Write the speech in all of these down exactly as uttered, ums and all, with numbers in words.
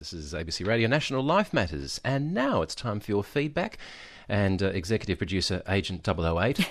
This is A B C Radio National Life Matters, and now it's time for your feedback. And uh, executive producer Agent double oh eight,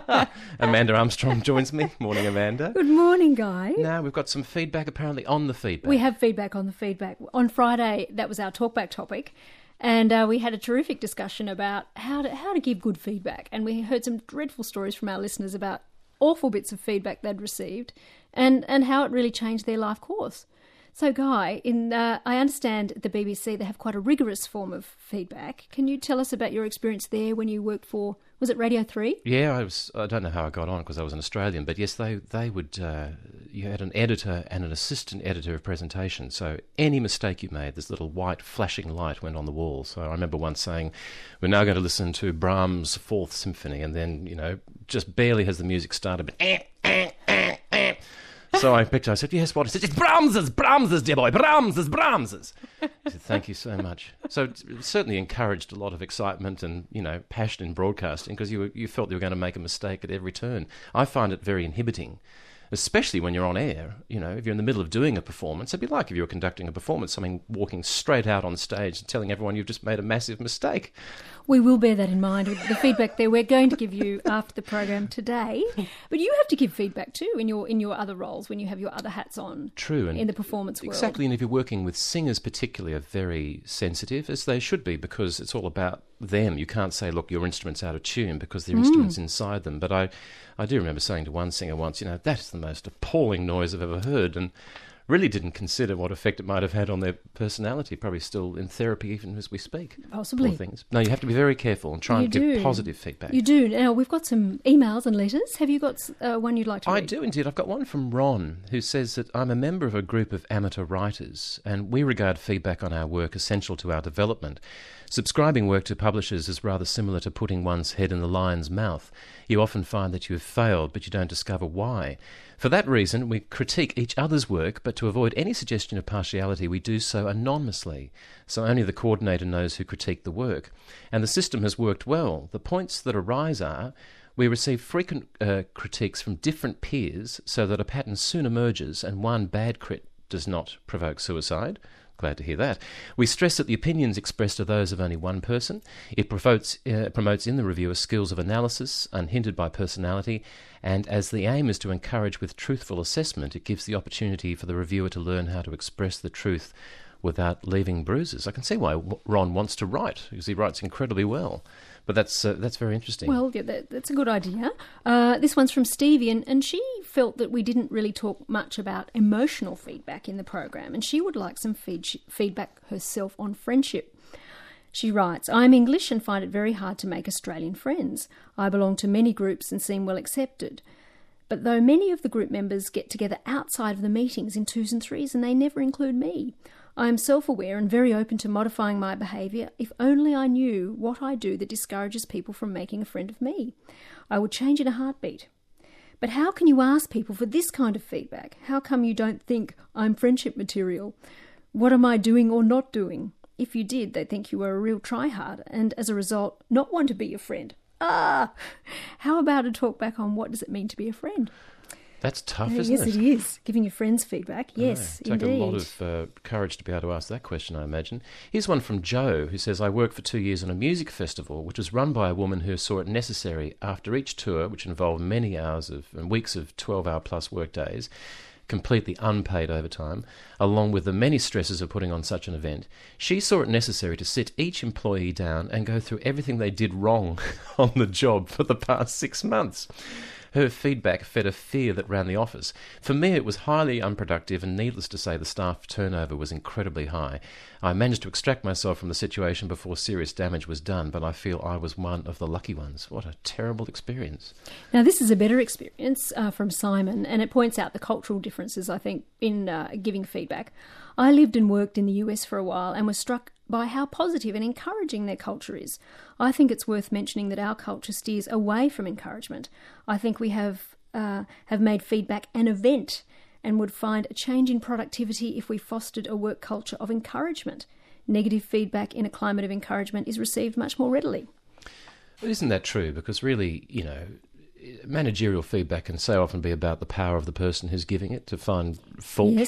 Amanda Armstrong, joins me. Morning, Amanda. Good morning, Guy. Now we've got some feedback apparently on the feedback. We have feedback on the feedback. On Friday, that was our talkback topic, and uh, we had a terrific discussion about how to how to give good feedback. And we heard some dreadful stories from our listeners about awful bits of feedback they'd received, and and how it really changed their life course. So, Guy, in uh, I understand at the B B C they have quite a rigorous form of feedback. Can you tell us about your experience there when you worked for, was it Radio three? Yeah, I was. I don't know how I got on because I was an Australian, but yes, they they would. Uh, you had an editor and an assistant editor of presentation. So any mistake you made, this little white flashing light went on the wall. So I remember once saying, "We're now going to listen to Brahms' Fourth Symphony," and then you know, just barely has the music started, but. Eh, eh, eh, eh. So I picked it, I said, yes, what? He said, it's Brahms's, Brahms's, dear boy, Brahms's, Brahms's. I said, thank you so much. So it certainly encouraged a lot of excitement and, you know, passion in broadcasting because you, you felt you were going to make a mistake at every turn. I find it very inhibiting, especially when you're on air. You know, if you're in the middle of doing a performance, it'd be like if you were conducting a performance, I mean, walking straight out on stage and telling everyone you've just made a massive mistake. We will bear that in mind with the feedback there we're going to give you after the program today. But you have to give feedback too in your in your other roles when you have your other hats on. True. And in the performance world. Exactly, and if you're working with singers particularly are very sensitive, as they should be, because it's all about them. You can't say, look, your instrument's out of tune because their mm. instrument's inside them. But I, I do remember saying to one singer once, you know, that's the most appalling noise I've ever heard, and really didn't consider what effect it might have had on their personality. Probably still in therapy even as we speak. Possibly. Poor things. No, you have to be very careful and try you and do. give positive feedback. You do. Now, we've got some emails and letters. Have you got uh, one you'd like to I read? do indeed. I've got one from Ron, who says that I'm a member of a group of amateur writers, and we regard feedback on our work essential to our development. Subscribing work to publishers is rather similar to putting one's head in the lion's mouth. You often find that you have failed, but you don't discover why. For that reason, we critique each other's work, but to avoid any suggestion of partiality, we do so anonymously, so only the coordinator knows who critiqued the work. And the system has worked well. The points that arise are, we receive frequent uh, critiques from different peers, so that a pattern soon emerges, and one bad crit does not provoke suicide. Glad to hear that. We stress that the opinions expressed are those of only one person. It promotes, uh, promotes in the reviewer skills of analysis, unhindered by personality, and as the aim is to encourage with truthful assessment, it gives the opportunity for the reviewer to learn how to express the truth without leaving bruises. I can see why Ron wants to write, because he writes incredibly well. But that's uh, that's very interesting. Well, yeah, that, that's a good idea. Uh, this one's from Stevie, and, and she felt that we didn't really talk much about emotional feedback in the program, and she would like some feed, feedback herself on friendship. She writes, I'm English and find it very hard to make Australian friends. I belong to many groups and seem well accepted. But though many of the group members get together outside of the meetings in twos and threes, and they never include me. I am self-aware and very open to modifying my behaviour if only I knew what I do that discourages people from making a friend of me. I would change in a heartbeat. But how can you ask people for this kind of feedback? How come you don't think I'm friendship material? What am I doing or not doing? If you did, they'd think you were a real tryhard and, as a result, not want to be your friend. Ah! How about a talk back on what does it mean to be a friend? That's tough, uh, isn't yes, it? Yes, it is. Giving your friends feedback. Yes, yeah, take indeed. a lot of uh, courage to be able to ask that question, I imagine. Here's one from Joe, who says, I worked for two years on a music festival, which was run by a woman who saw it necessary after each tour, which involved many hours of and weeks of twelve-hour-plus work days, completely unpaid overtime, along with the many stresses of putting on such an event. She saw it necessary to sit each employee down and go through everything they did wrong on the job for the past six months. Her feedback fed a fear that ran the office. For me, it was highly unproductive, and needless to say, the staff turnover was incredibly high. I managed to extract myself from the situation before serious damage was done, but I feel I was one of the lucky ones. What a terrible experience. Now, this is a better experience uh, from Simon, and it points out the cultural differences, I think, in uh, giving feedback. I lived and worked in the U S for a while and was struck by how positive and encouraging their culture is. I think it's worth mentioning that our culture steers away from encouragement. I think we have uh, have made feedback an event and would find a change in productivity if we fostered a work culture of encouragement. Negative feedback in a climate of encouragement is received much more readily. But isn't that true? Because really, you know, managerial feedback can so often be about the power of the person who's giving it to find fault. Yes.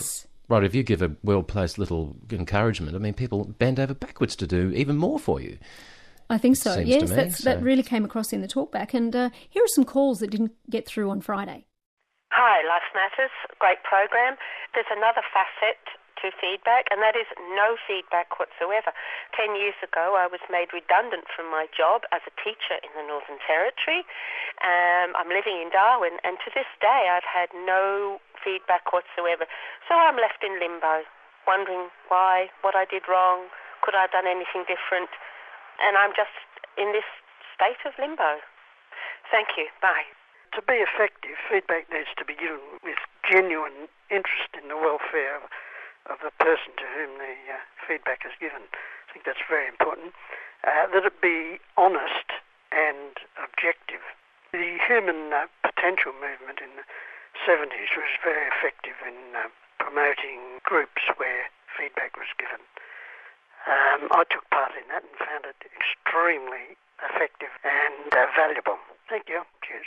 Right, if you give a well-placed little encouragement, I mean, people bend over backwards to do even more for you. I think so, Seems yes. to me, That's, so. That really came across in the talkback. And uh, here are some calls that didn't get through on Friday. Hi, Life Matters. Great program. There's another facet to feedback, and that is no feedback whatsoever. Ten years ago, I was made redundant from my job as a teacher in the Northern Territory. Um, I'm living in Darwin, and to this day, I've had no feedback whatsoever. So I'm left in limbo, wondering why, what I did wrong, could I have done anything different? And I'm just in this state of limbo. Thank you. Bye. To be effective, feedback needs to be given with genuine interest in the welfare of, of the person to whom the uh, feedback is given. I think that's very important. Uh, that it be honest and objective. The human uh, potential movement in the seventies was very effective in uh, promoting groups where feedback was given. Um, I took part in that and found it extremely effective and uh, valuable. Thank you. Cheers.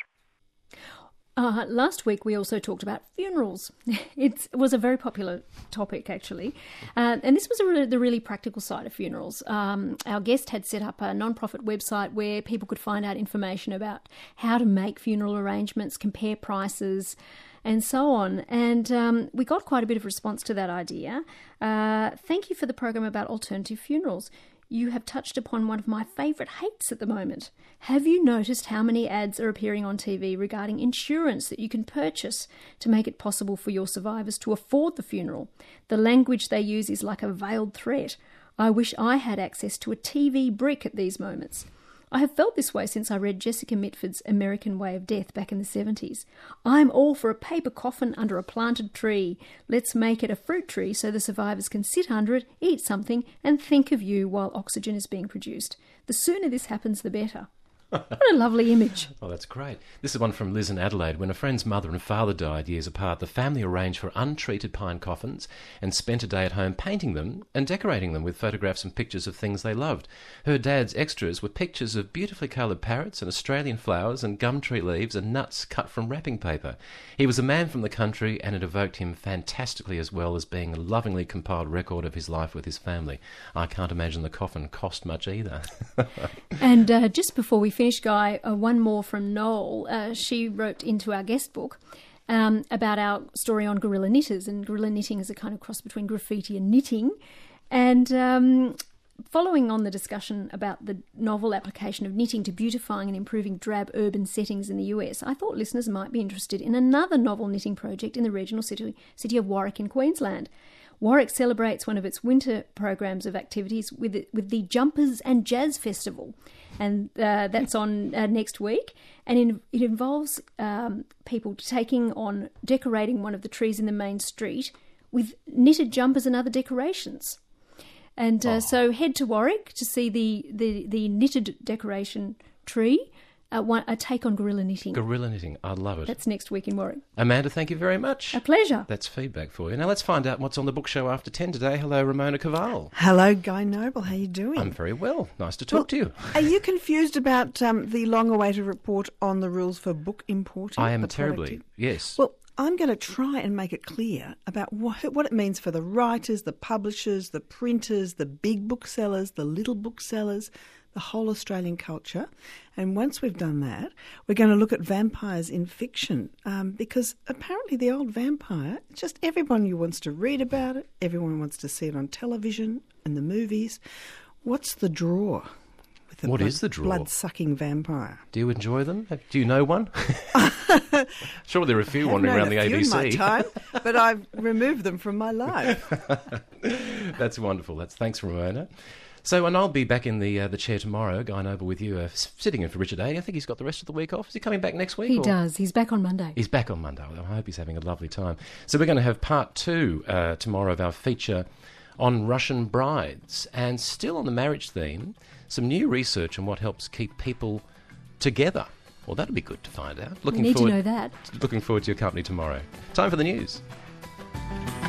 Uh, last week we also talked about funerals. It's, it was a very popular topic, actually. Uh, and this was a really, the really practical side of funerals. Um, our guest had set up a non-profit website where people could find out information about how to make funeral arrangements, compare prices, and so on. And um, we got quite a bit of response to that idea. Uh, thank you for the program about alternative funerals. You have touched upon one of my favourite hates at the moment. Have you noticed how many ads are appearing on T V regarding insurance that you can purchase to make it possible for your survivors to afford the funeral? The language they use is like a veiled threat. I wish I had access to a T V brick at these moments. I have felt this way since I read Jessica Mitford's American Way of Death back in the seventies. I'm all for a paper coffin under a planted tree. Let's make it a fruit tree so the survivors can sit under it, eat something, and think of you while oxygen is being produced. The sooner this happens, the better. What a lovely image. Oh, that's great. This is one from Liz in Adelaide. When a friend's mother and father died years apart, the family arranged for untreated pine coffins and spent a day at home painting them and decorating them with photographs and pictures of things they loved. Her dad's extras were pictures of beautifully coloured parrots and Australian flowers and gum tree leaves and nuts cut from wrapping paper. He was a man from the country, and it evoked him fantastically, as well as being a lovingly compiled record of his life with his family. I can't imagine the coffin cost much either. And uh, just before we finish, Guy, uh, one more from Noel. Uh, she wrote into our guest book um, about our story on guerrilla knitters, and guerrilla knitting is a kind of cross between graffiti and knitting. And um, following on the discussion about the novel application of knitting to beautifying and improving drab urban settings in the U S, I thought listeners might be interested in another novel knitting project in the regional city, city of Warwick in Queensland. Warwick celebrates one of its winter programs of activities with it, with the Jumpers and Jazz Festival, and uh, that's on uh, next week. And in, it involves um, people taking on decorating one of the trees in the main street with knitted jumpers and other decorations. And uh, oh. so head to Warwick to see the, the, the knitted decoration tree. Uh, one, a take on guerrilla knitting. Guerrilla knitting, I love it. That's next week in Warwick. Amanda, thank you very much. A pleasure. That's feedback for you. Now let's find out what's on the book show after ten today. Hello, Ramona Caval. Hello, Guy Noble. How are you doing? I'm very well. Nice to talk well, to you. Are you confused about um, the long-awaited report on the rules for book importing? I am terribly, yes. Well, I'm going to try and make it clear about what, what it means for the writers, the publishers, the printers, the big booksellers, the little booksellers, the whole Australian culture. And once we've done that, we're going to look at vampires in fiction, um, because apparently the old vampire, just everyone who wants to read about it, everyone wants to see it on television and the movies. What's the draw? With a what blood, is the draw? Blood-sucking vampire. Do you enjoy them? Do you know one? Sure, there are a few I've wandering known around the a few A B C. in my time, but I've removed them from my life. That's wonderful. That's thanks, Ramona. So, and I'll be back in the uh, the chair tomorrow, Guy Noble with you, uh, sitting in for Richard A. I think he's got the rest of the week off. Is he coming back next week? He or? does. He's back on Monday. He's back on Monday. I hope he's having a lovely time. So we're going to have part two uh, tomorrow of our feature on Russian brides. And still on the marriage theme, some new research on what helps keep people together. Well, that'll be good to find out. Looking we need forward, to know that. Looking forward to your company tomorrow. Time for the news.